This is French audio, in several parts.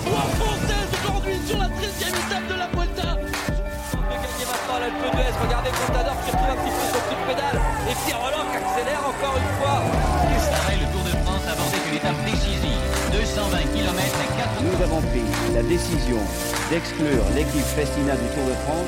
victoire française aujourd'hui sur la 13e étape de la Vuelta. De gagner maintenant l'Alpe d'Huez. Regardez Contador qui retrouve un petit peu son coup de pédale. Et Pierre Roland qui accélère encore une fois. Le Tour de France abordait une étape décisive. 220 km et 4... Nous avons pris la décision d'exclure l'équipe Festina du Tour de France.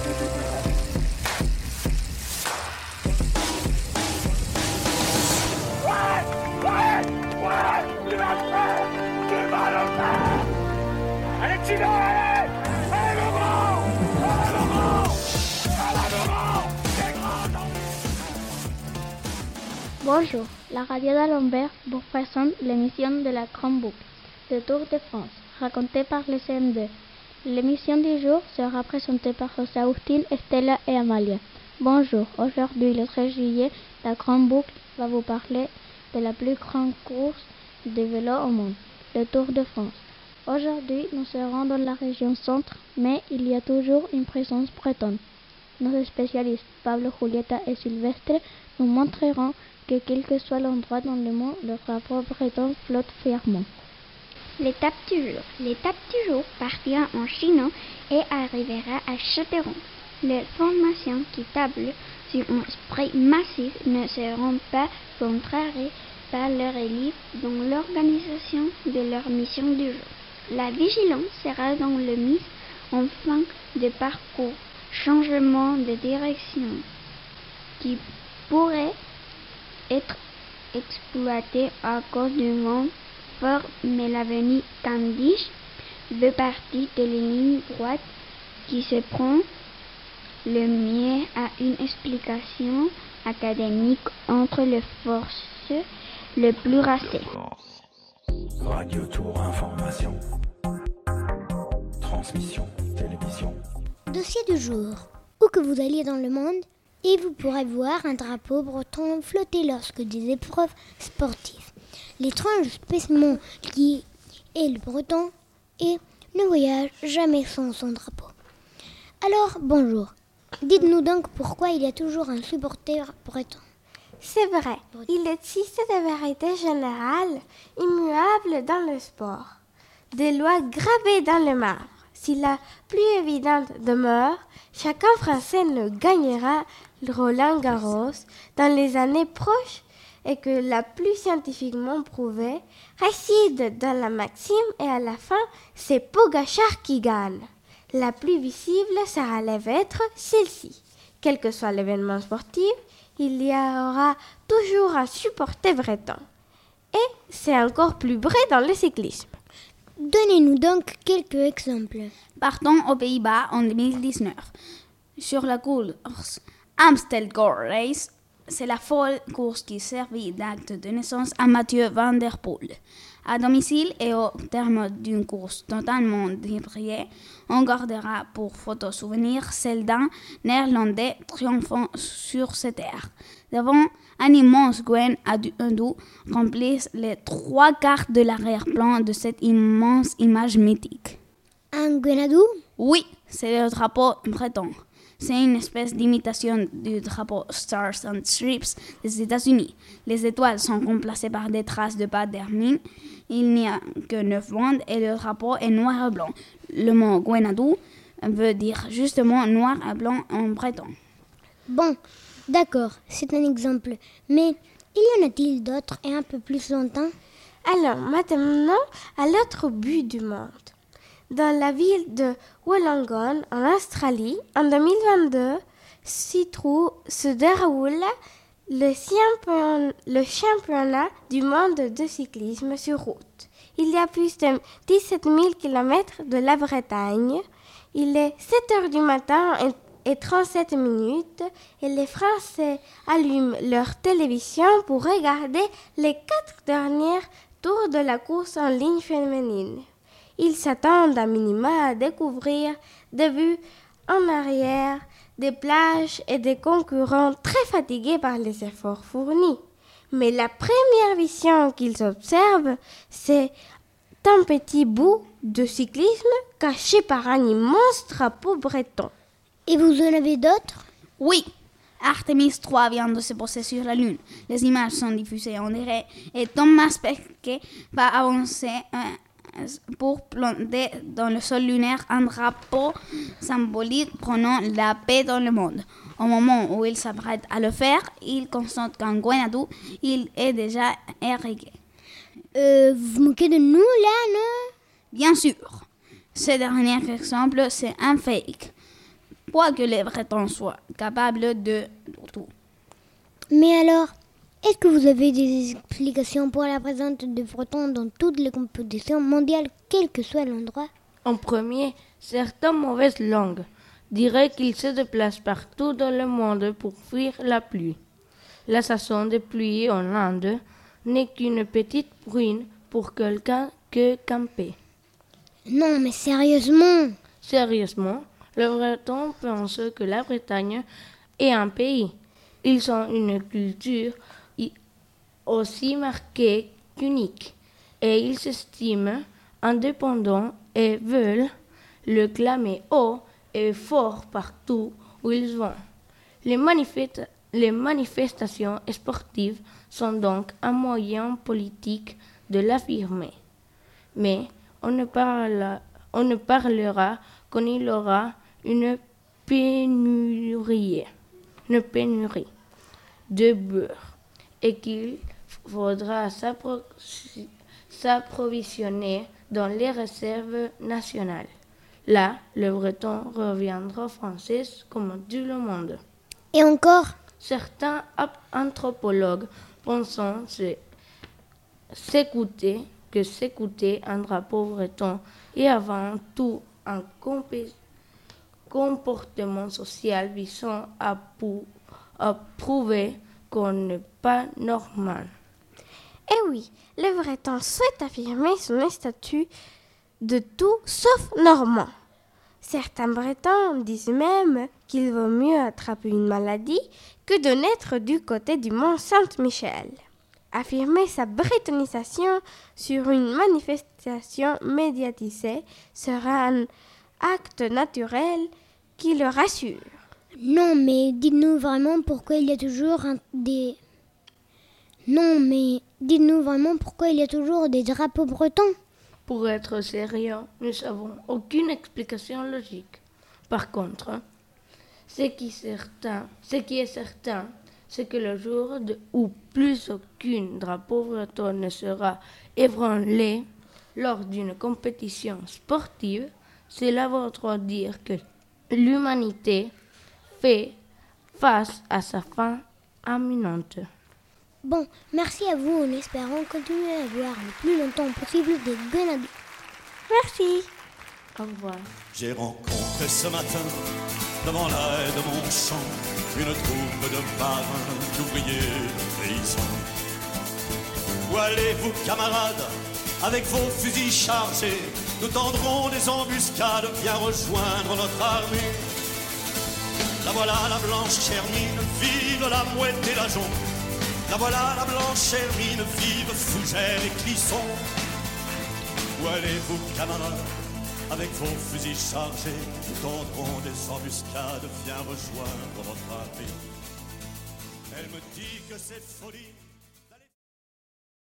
Bonjour, la radio d'Alembert vous présente l'émission de la Grande Boucle, le Tour de France, racontée par le CM2. L'émission du jour sera présentée par José Agustín, Estella et Amalia. Bonjour, aujourd'hui le 13 juillet, la Grande Boucle va vous parler de la plus grande course de vélo au monde, le Tour de France. Aujourd'hui, nous serons dans la région centre, mais il y a toujours une présence bretonne. Nos spécialistes Pablo, Julieta et Sylvestre nous montreront que quel que soit l'endroit dans le monde, le drapeau breton flotte fièrement. L'étape du jour partira en Chine et arrivera à Châteauroux. Les formations qui tablent sur un sprint massif ne seront pas contrariées par leur élite dans l'organisation de leur mission du jour. La vigilance sera dans le mise en fin de parcours, changement de direction qui pourrait être exploité à cause du vent fort, mais l'avenue Candice fait partie de la ligne droite qui se prend le mieux à une explication académique entre les forces les plus racées. Radio Tour Information. Transmission, télévision. Dossier du jour. Où que vous alliez dans le monde, et vous pourrez voir un drapeau breton flotter lorsque des épreuves sportives. L'étrange spécimen qui est le breton et ne voyage jamais sans son drapeau. Alors, bonjour. Dites-nous donc pourquoi il y a toujours un supporter breton. C'est vrai, il existe des vérités générales, immuables dans le sport. Des lois gravées dans le marbre. Si la plus évidente demeure, chacun Français ne gagnera le Roland-Garros dans les années proches et que la plus scientifiquement prouvée réside dans la maxime et à la fin, c'est Pogačar qui gagne. La plus visible sera être celle-ci. Quel que soit l'événement sportif, il y aura toujours un supporter breton. Et c'est encore plus vrai dans le cyclisme. Donnez-nous donc quelques exemples. Partons aux Pays-Bas en 2019. Sur la course Amstel Gold Race, c'est la folle course qui servit d'acte de naissance à Mathieu Van Der Poel. À domicile et au terme d'une course totalement débrayée, on gardera pour photo souvenir celle d'un Néerlandais triomphant sur ses terres. Devant un immense Gwen Adou remplissent les 3/4 de l'arrière-plan de cette immense image mythique. Un Gwenadou ? Oui, c'est le drapeau breton. C'est une espèce d'imitation du drapeau Stars and Stripes des États-Unis. Les étoiles sont remplacées par des traces de pâte d'hermine. Il n'y a que 9 bandes et le drapeau est noir et blanc. Le mot Gwenadou veut dire justement noir et blanc en breton. Bon, d'accord, c'est un exemple. Mais il y en a-t-il d'autres et un peu plus lointains ? Alors, maintenant, à l'autre bout du monde. Dans la ville de Wollongong, en Australie, en 2022, se déroule le championnat du monde de cyclisme sur route. Il y a plus de 17 000 km de la Bretagne. Il est 7 heures du matin et 37 minutes et les Français allument leur télévision pour regarder les 4 derniers tours de la course en ligne féminine. Ils s'attendent à minima à découvrir des vues en arrière, des plages et des concurrents très fatigués par les efforts fournis. Mais la première vision qu'ils observent, c'est un petit bout de cyclisme caché par un immense drapeau breton. Et vous en avez d'autres ? Oui, Artemis 3 vient de se poser sur la Lune. Les images sont diffusées en direct et Thomas Pesquet va avancer pour planter dans le sol lunaire un drapeau symbolique prônant la paix dans le monde. Au moment où il s'apprête à le faire, il constate qu'en Guadeloupe, il est déjà érigé. Vous vous moquez de nous là, non? Bien sûr, ce dernier exemple, c'est un fake. Quoique les Bretons soient capables de tout. Mais alors, est-ce que vous avez des explications pour la présence des Bretons dans toutes les compétitions mondiales, quel que soit l'endroit? En premier, certaines mauvaises langues diraient qu'ils se déplacent partout dans le monde pour fuir la pluie. La saison de pluie en Inde n'est qu'une petite ruine pour quelqu'un que camper. Non, mais sérieusement. Sérieusement, les Bretons pensent que la Bretagne est un pays. Ils ont une culture aussi marquée qu'unique, et ils s'estiment indépendants et veulent le clamer haut et fort partout où ils vont. Les manifestations sportives sont donc un moyen politique de l'affirmer. Mais on ne parlera quand il y aura une pénurie de beurre et qu'il faudra s'approvisionner dans les réserves nationales. Là, le breton reviendra français comme tout le monde. Et encore? Certains anthropologues pensent s'écouter un drapeau breton est avant tout un comportement social visant à prouver qu'on n'est pas normal. Eh oui, le Breton souhaite affirmer son statut de tout sauf normand. Certains Bretons disent même qu'il vaut mieux attraper une maladie que de naître du côté du mont Saint-Michel. Affirmer sa bretonnisation sur une manifestation médiatisée sera un acte naturel qui le rassure. Non, mais dites-nous vraiment pourquoi il y a toujours des drapeaux bretons. Pour être sérieux, nous n'avons aucune explication logique. Par contre, ce qui est certain, c'est que le jour où plus aucun drapeau breton ne sera ébranlé lors d'une compétition sportive, cela voudra dire que l'humanité fait face à sa fin imminente. Bon, merci à vous en espérant continuer à voir le plus longtemps possible des grenadiers. Merci. Au revoir. J'ai rencontré ce matin, devant la haie de mon champ, une troupe de marins, d'ouvriers, de paysans. Où allez-vous, camarades, avec vos fusils chargés? Nous tendrons des embuscades, viens rejoindre notre armée. La voilà la blanche Hermine, vive la mouette et la jonque. La voilà la blanche Hermine, vive Fougère et Clisson. Où allez-vous, camarades, avec vos fusils chargés? Nous tendrons des embuscades, viens rejoindre votre armée. Elle me dit que c'est folie.